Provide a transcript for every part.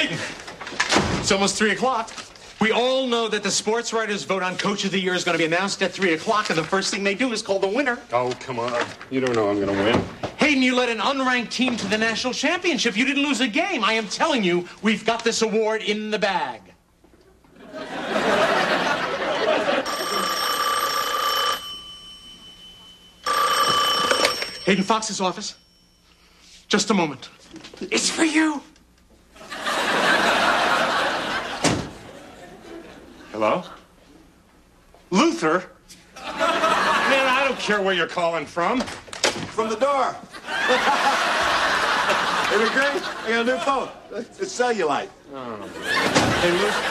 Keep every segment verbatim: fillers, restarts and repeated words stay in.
It's almost three o'clock. We all know that the sports writers' vote on Coach of the Year is going to be announced at three o'clock, and the first thing they do is call the winner. Oh, come on. You don't know I'm going to win. Hayden, you led an unranked team to the national championship. You didn't lose a game. I am telling you, we've got this award in the bag. Hayden Fox's office. Just a moment. It's for you. Hello? Luther? Man, I don't care where you're calling from. From the door. Isn't it great? I got a new phone. It's cellulite. Oh. Hey, Luther.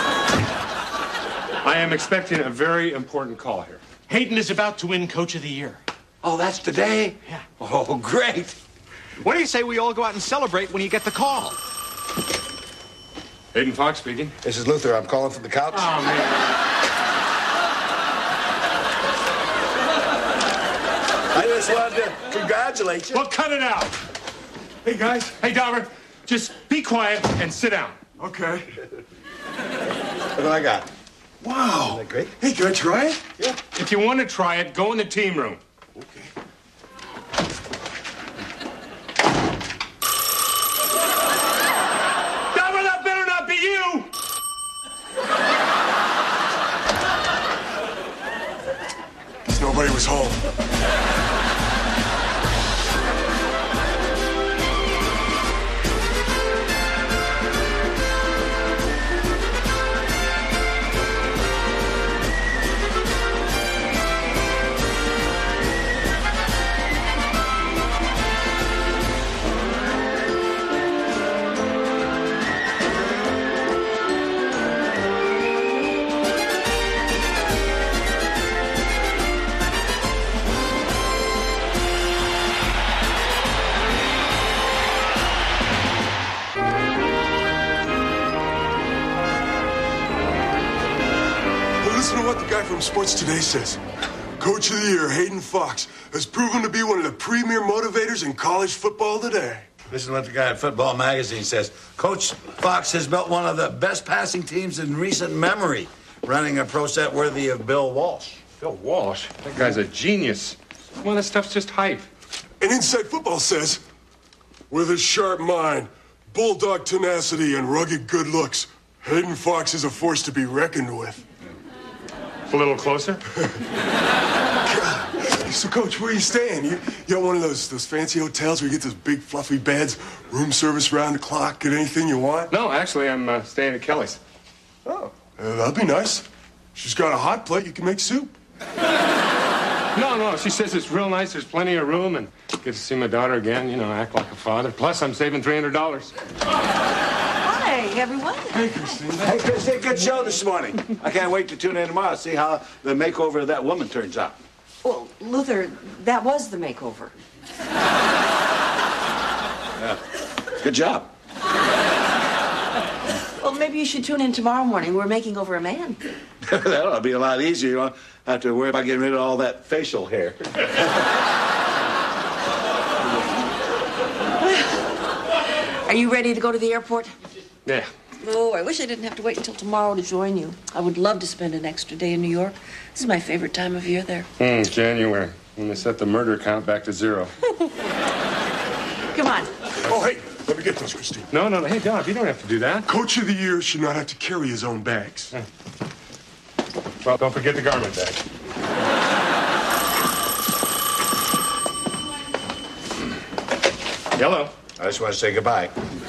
I am expecting a very important call here. Hayden is about to win Coach of the Year. Oh, that's today? Yeah. Oh, great. What do you say we all go out and celebrate when you get the call? Hayden Fox speaking. This is Luther. I'm calling from the couch. Oh, man. I just wanted to congratulate you. Well, cut it out. Hey, guys. Hey, Dauber. Just be quiet and sit down. Okay. Look what I got. Wow. Isn't that great? Hey, can I try it? Yeah. If you want to try it, go in the team room. Okay. Dauber, that better not be you! Nobody was home. Listen to what the guy from Sports Today says. Coach of the Year, Hayden Fox, has proven to be one of the premier motivators in college football today. This is what the guy at Football Magazine says. Coach Fox has built one of the best passing teams in recent memory, running a pro set worthy of Bill Walsh. Bill Walsh? That guy's a genius. Well, that stuff's just hype. And Inside Football says, with his sharp mind, bulldog tenacity, and rugged good looks, Hayden Fox is a force to be reckoned with. A little closer? So, Coach, where are you staying? You, you got one of those those fancy hotels where you get those big fluffy beds, room service round the clock, get anything you want? No, actually, I'm uh, staying at Kelly's. Oh, uh, that'd be nice. She's got a hot plate. You can make soup. No, no, she says it's real nice. There's plenty of room, and get to see my daughter again, you know, act like a father. Plus, I'm saving three hundred dollars. Hi, everyone. Hey, Christine. Hey, Christy, good show this morning. I can't wait to tune in tomorrow to see how the makeover of that woman turns out. Well, Luther, that was the makeover. Yeah. Good job. Well, maybe you should tune in tomorrow morning. We're making over a man. That'll be a lot easier. You don't have to worry about getting rid of all that facial hair. Are you ready to go to the airport? Yeah. Oh, I wish I didn't have to wait until tomorrow to join you. I would love to spend an extra day in New York. This is my favorite time of year there. Hmm, January, when they set the murder count back to zero. Come on. Oh, hey, let me get those, Christine. No, no, no. Hey, Doc, you don't have to do that. Coach of the Year should not have to carry his own bags. Well, don't forget the garment bag. Hello. I just want to say goodbye.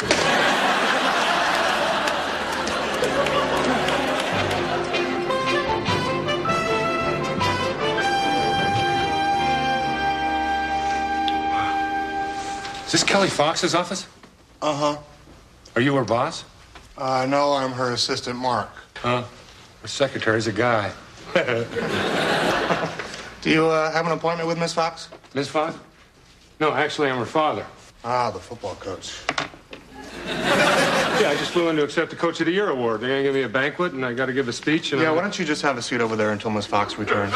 Is this Kelly Fox's office? Uh-huh. Are you her boss? Uh, no, I'm her assistant, Mark. Huh? Her secretary's a guy. Do you uh, have an appointment with Miss Fox? Miss Fox? No, actually, I'm her father. Ah, the football coach. Yeah, I just flew in to accept the Coach of the Year award. They're going to give me a banquet, and I got to give a speech. And Yeah, I'm... why don't you just have a seat over there until Miss Fox returns?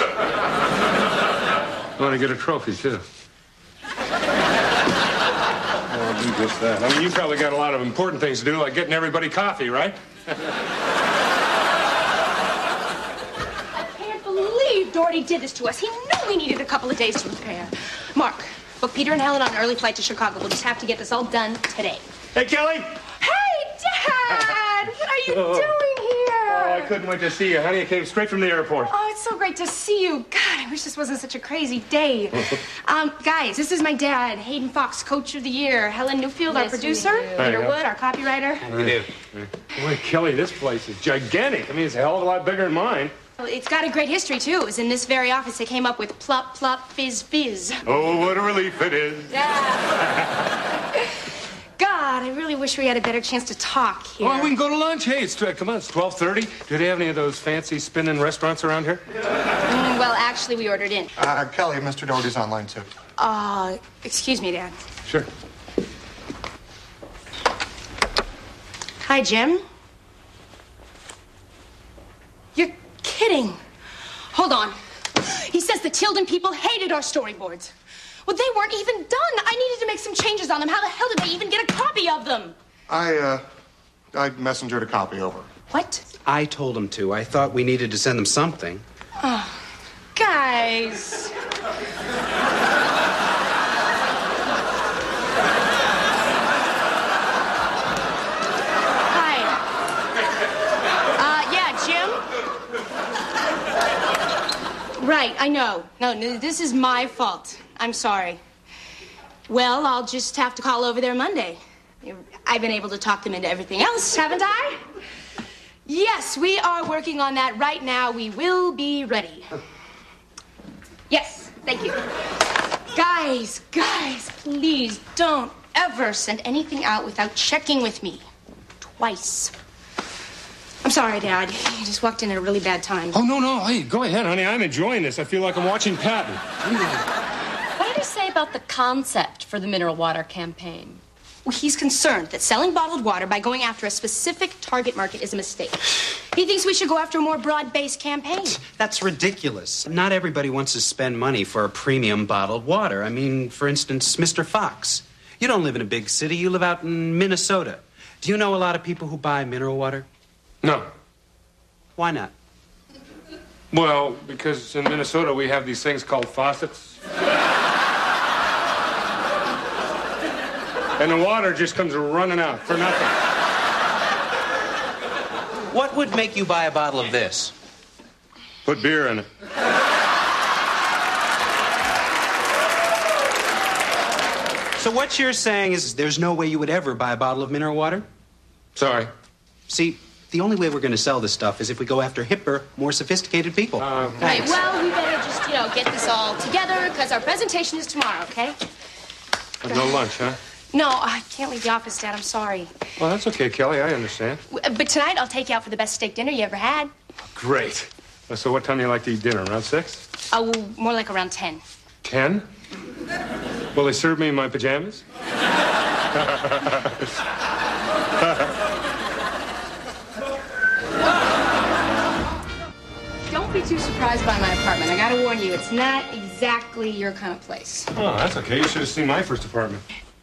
I want to get a trophy, too. Well, just that. I mean, you probably got a lot of important things to do, like getting everybody coffee, right? I can't believe Doherty did this to us. He knew we needed a couple of days to prepare. Mark, book Peter and Helen on an early flight to Chicago. We'll just have to get this all done today. Hey, Kelly! Hey, Dad! What are you Oh. doing here? Oh, I couldn't wait to see you, honey. I came straight from the airport. Oh, it's so great to see you. God, I wish this wasn't such a crazy day. um, guys, this is my dad, Hayden Fox, Coach of the Year. Helen Newfield, our Nice to producer. meet you. There you Peter go. Wood, our copywriter. Boy, Kelly, this place is gigantic. I mean, it's a hell of a lot bigger than mine. Well, it's got a great history, too. It was in this very office they came up with plop, plop, fizz, fizz. Oh, what a relief it is. Yeah. God, I really wish we had a better chance to talk here. Oh, we can go to lunch. Hey, it's, uh, come on, it's twelve thirty. Do they have any of those fancy spinning restaurants around here? Mm, well, actually, we ordered in. Uh, Kelly, Mister Doherty's on line two. Uh, excuse me, Dad. Sure. Hi, Jim. You're kidding. Hold on. He says the Tilden people hated our storyboards. Well, they weren't even done. I needed to make some changes on them. How the hell did they even get a copy of them? I, uh, I messengered a copy over. What? I told him to. I thought we needed to send them something. Oh, guys. Hi. Uh, yeah, Jim? Right, I know. No, no, this is my fault. I'm sorry. Well, I'll just have to call over there Monday. I've been able to talk them into everything else, haven't I? Yes, we are working on that right now. We will be ready. Yes, thank you. Guys, guys, please don't ever send anything out without checking with me. Twice. I'm sorry, Dad. You just walked in at a really bad time. Oh, no, no. Hey, go ahead, honey. I'm enjoying this. I feel like I'm watching Patton. What did he say about the concept for the mineral water campaign? Well, he's concerned that selling bottled water by going after a specific target market is a mistake. He thinks we should go after a more broad-based campaign. That's ridiculous. Not everybody wants to spend money for a premium bottled water. I mean, for instance, Mister Fox. You don't live in a big city. You live out in Minnesota. Do you know a lot of people who buy mineral water? No. Why not? Well, because in Minnesota we have these things called faucets. And the water just comes running out for nothing. What would make you buy a bottle of this? Put beer in it. So what you're saying is there's no way you would ever buy a bottle of mineral water? Sorry. See, the only way we're going to sell this stuff is if we go after hipper, more sophisticated people. Uh, Right, well, we better just, you know, get this all together, because our presentation is tomorrow, okay? no lunch, huh? No, I can't leave the office, Dad. I'm sorry. Well, that's okay, Kelly. I understand. W- But tonight, I'll take you out for the best steak dinner you ever had. Great. So what time do you like to eat dinner? Around six? Oh, more like around ten. Ten? Will they serve me in my pajamas? Don't be too surprised by my apartment. I gotta warn you, it's not exactly your kind of place. Oh, that's okay. You should have seen my first apartment.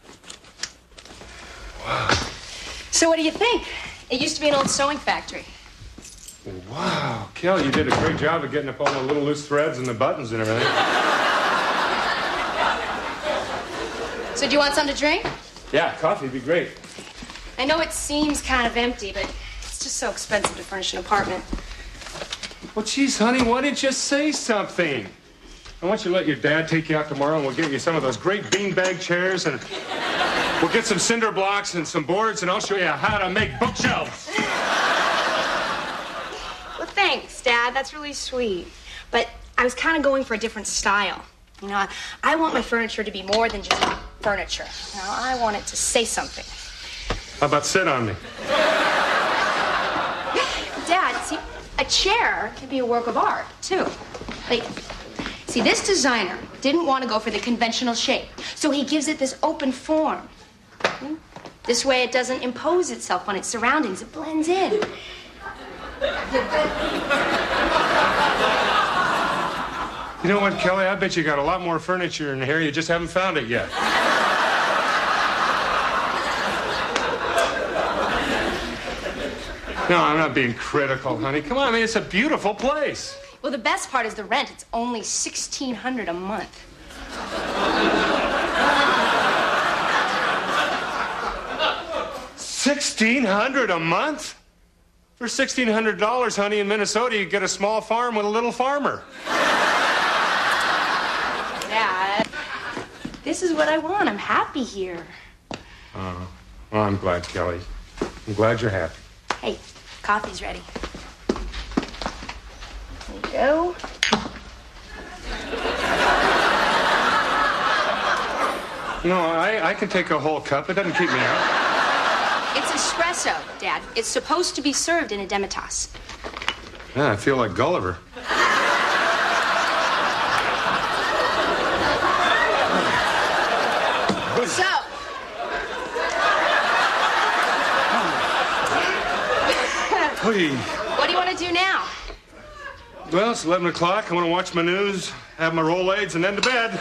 So what do you think? It used to be an old sewing factory. Wow, Kelly, you did a great job of getting up all the little loose threads and the buttons and everything. So do you want something to drink? Yeah, coffee would be great. I know it seems kind of empty, but it's just so expensive to furnish an apartment. Well, geez, honey, why didn't you say something? I want you to let your dad take you out tomorrow, and we'll get you some of those great beanbag chairs, and we'll get some cinder blocks and some boards, and I'll show you how to make bookshelves. Well, thanks, Dad. That's really sweet. But I was kind of going for a different style. You know, I, I want my furniture to be more than just furniture. You know, I want it to say something. How about sit on me? Dad, see, a chair can be a work of art, too. Like, see, this designer didn't want to go for the conventional shape, so he gives it this open form. Hmm? This way it doesn't impose itself on its surroundings. It blends in. You know what, Kelly? I bet you got a lot more furniture in here. You just haven't found it yet. No, I'm not being critical, honey. Come on, I mean, it's a beautiful place. Well, the best part is the rent. It's only sixteen hundred dollars a month. sixteen hundred dollars a month? For sixteen hundred dollars, honey, in Minnesota, you get a small farm with a little farmer. Dad, this is what I want. I'm happy here. Oh, well, I'm glad, Kelly. I'm glad you're happy. Hey, coffee's ready. There you go. No, I, I can take a whole cup. It doesn't keep me up. It's espresso, Dad. It's supposed to be served in a demitasse. Yeah, I feel like Gulliver. So, Hey. what do you want to do now? Well, it's eleven o'clock. I want to watch my news, have my Rolaids, and then to bed.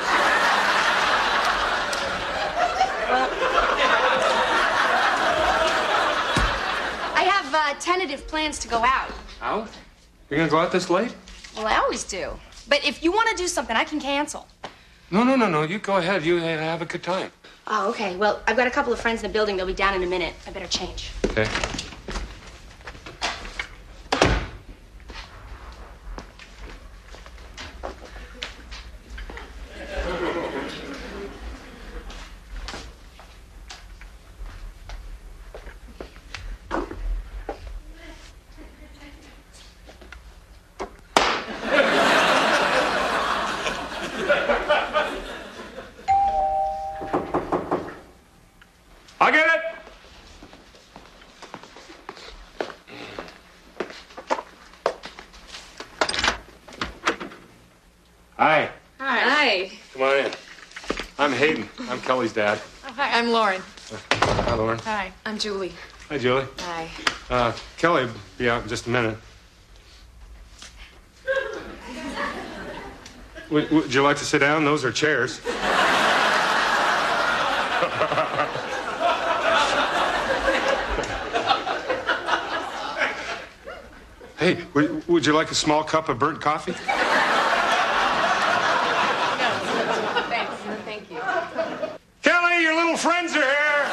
I have uh, tentative plans to go out. Out? You're going to go out this late? Well, I always do. But if you want to do something, I can cancel. No, no, no, no. You go ahead. You have a good time. Oh, okay. Well, I've got a couple of friends in the building. They'll be down in a minute. I better change. Okay. I get it. Hi. Hi. Come on in. I'm Hayden. I'm Kelly's dad. Oh, hi, I'm Lauren. Hi, Lauren. Hi, I'm Julie. Hi, Julie. Hi. Uh, Kelly will be out in just a minute. Would, would you like to sit down? Those are chairs. Hey, would, would you like a small cup of burnt coffee? No, thanks. No, thank you. Kelly, your little friends are here.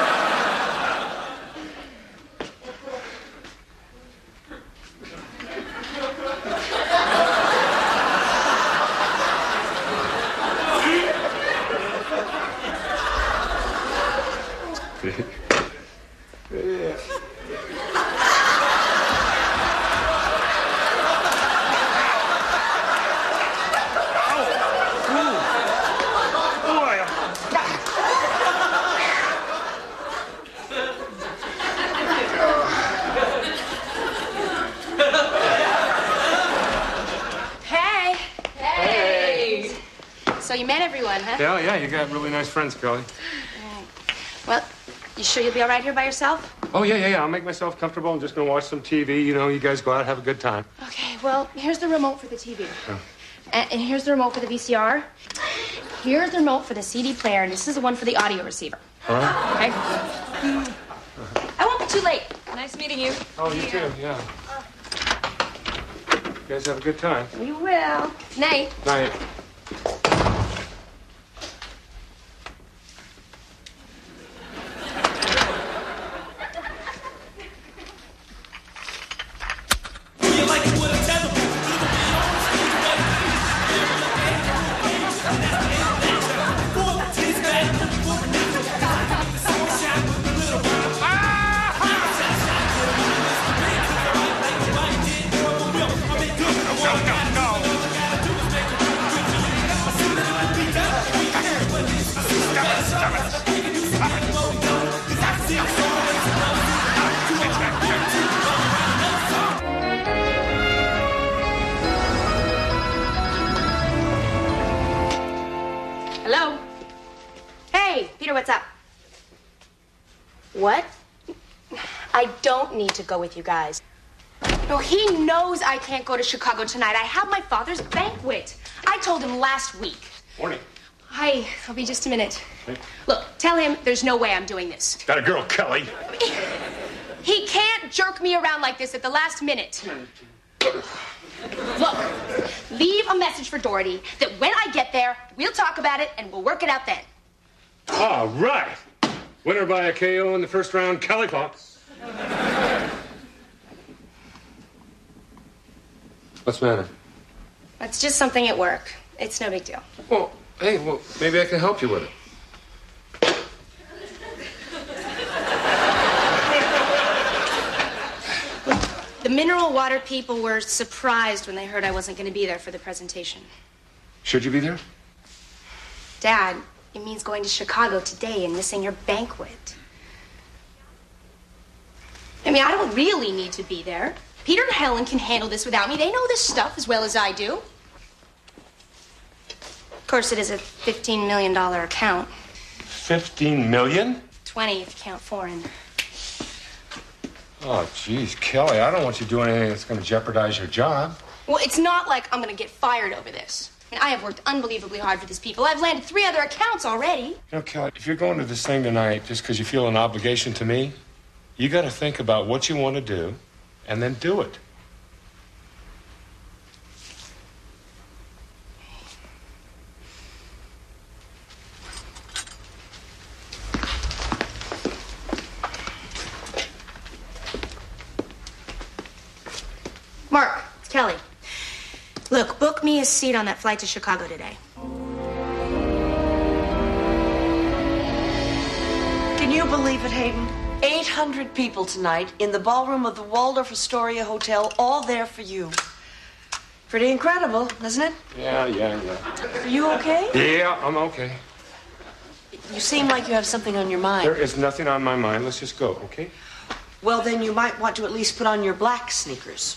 Hey. Hey. So you met everyone, huh? Yeah, yeah, you got really nice friends, Kelly. Well, you sure you'll be all right here by yourself? Oh, yeah, yeah, yeah. I'll make myself comfortable. I'm just going to watch some T V. You know, you guys go out, have a good time. Okay, well, here's the remote for the T V. And, and here's the remote for the V C R. Here's the remote for the C D player, and this is the one for the audio receiver. All right. Okay? I won't be too late. Nice meeting you. Oh, you too, yeah. You guys have a good time. We will. Night. Night. Hello? Hey, Peter, what's up? What? I don't need to go with you guys. No, he knows I can't go to Chicago tonight. I have my father's banquet. I told him last week. Morning. Hi, I'll be just a minute. Hey. Look, tell him there's no way I'm doing this. Got a girl, Kelly. He can't can't jerk me around like this at the last minute. Look, leave a message for Doherty that when I get there, we'll talk about it and we'll work it out then. All right. Winner by a K O in the first round, Kelly Fox. What's the matter? It's just something at work. It's no big deal. Well, hey, well, maybe I can help you with it. The mineral water people were surprised when they heard I wasn't going to be there for the presentation. Should you be there? Dad, it means going to Chicago today and missing your banquet. I mean, I don't really need to be there. Peter and Helen can handle this without me. They know this stuff as well as I do. Of course, it is a fifteen million dollars account. fifteen million? twenty if you count foreign. Oh, geez, Kelly, I don't want you doing anything that's going to jeopardize your job. Well, it's not like I'm going to get fired over this. I mean, I have worked unbelievably hard for these people. I've landed three other accounts already. You know, Kelly, if you're going to this thing tonight just because you feel an obligation to me, you got to think about what you want to do and then do it. Mark, it's Kelly. Look, book me a seat on that flight to Chicago today. Can you believe it, Hayden? eight hundred people tonight in the ballroom of the Waldorf Astoria Hotel, all there for you. Pretty incredible, isn't it? Yeah, yeah, yeah. Are you okay? Yeah, I'm okay. You seem like you have something on your mind. There is nothing on my mind. Let's just go, okay? Well, then you might want to at least put on your black sneakers.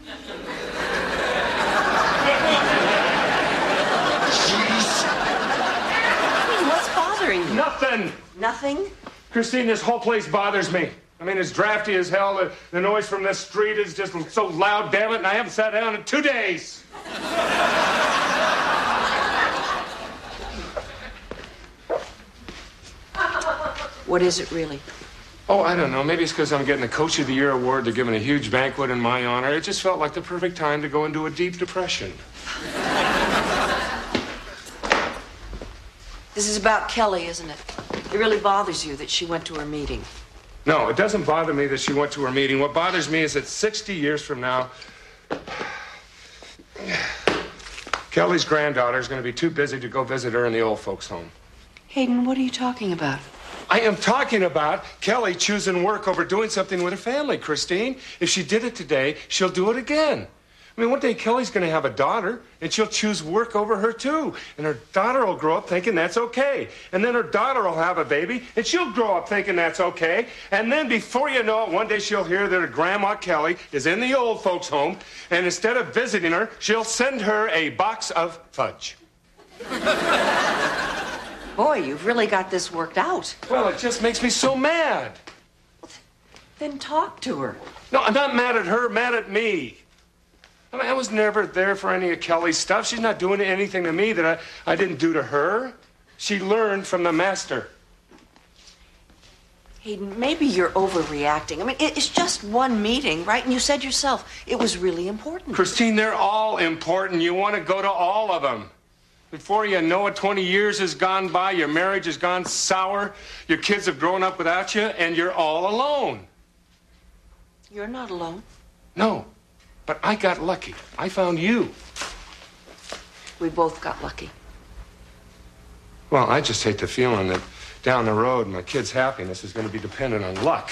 What's bothering you? Nothing. Nothing? Christine, this whole place bothers me. I mean, it's drafty as hell. The, the noise from this street is just so loud, damn it, and I haven't sat down in two days. What is it really? Oh, I don't know. Maybe it's because I'm getting the Coach of the Year award. They're giving a huge banquet in my honor. It just felt like the perfect time to go into a deep depression. This is about Kelly, isn't it? It really bothers you that she went to her meeting. No, it doesn't bother me that she went to her meeting. What bothers me is that sixty years from now, Kelly's granddaughter is going to be too busy to go visit her in the old folks' home. Hayden, what are you talking about? I am talking about Kelly choosing work over doing something with her family, Christine. If she did it today, she'll do it again. I mean, one day Kelly's going to have a daughter, and she'll choose work over her, too. And her daughter will grow up thinking that's okay. And then her daughter will have a baby, and she'll grow up thinking that's okay. And then before you know it, one day she'll hear that her grandma Kelly is in the old folks' home, and instead of visiting her, she'll send her a box of fudge. Boy, you've really got this worked out. Well, it just makes me so mad. Then talk to her. No, I'm not mad at her, mad at me. I mean, I was never there for any of Kelly's stuff. She's not doing anything to me that I, I didn't do to her. She learned from the master. Hayden, maybe you're overreacting. I mean, it's just one meeting, right? And you said yourself it was really important. Christine, they're all important. You want to go to all of them. Before you know it, twenty years has gone by, your marriage has gone sour, your kids have grown up without you, and you're all alone. You're not alone. No, but I got lucky. I found you. We both got lucky. Well, I just hate the feeling that down the road, my kid's happiness is going to be dependent on luck.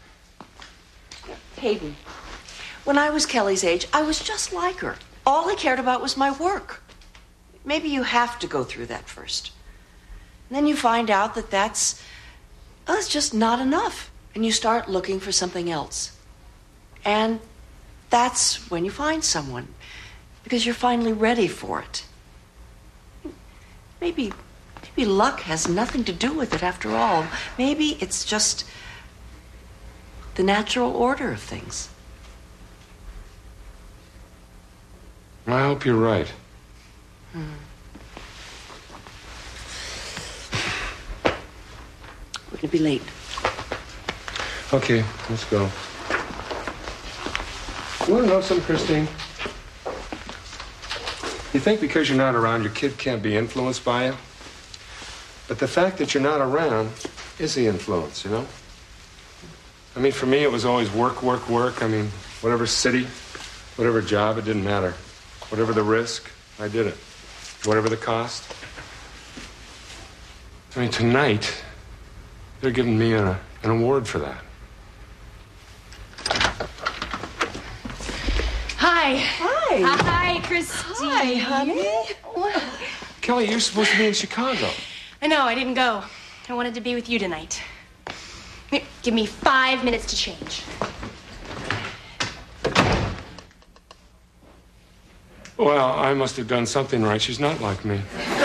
Hayden, when I was Kelly's age, I was just like her. All I cared about was my work. Maybe you have to go through that first. And then you find out that that's, well, it's just not enough. And you start looking for something else. And that's when you find someone. Because you're finally ready for it. Maybe, maybe luck has nothing to do with it after all. Maybe it's just the natural order of things. I hope you're right. Hmm. We're gonna be late. Okay, let's go. You want to know something, Christine? You think because you're not around, your kid can't be influenced by you? But the fact that you're not around is the influence, you know? I mean, for me, it was always work, work, work. I mean, whatever city, whatever job, it didn't matter. Whatever the risk, I did it. Whatever the cost. I mean, tonight, they're giving me a, an award for that. Hi. Hi. Hi, Christine. Hi, honey. Kelly, you're supposed to be in Chicago. I know, I didn't go. I wanted to be with you tonight. Here, give me five minutes to change. Well, I must have done something right. She's not like me.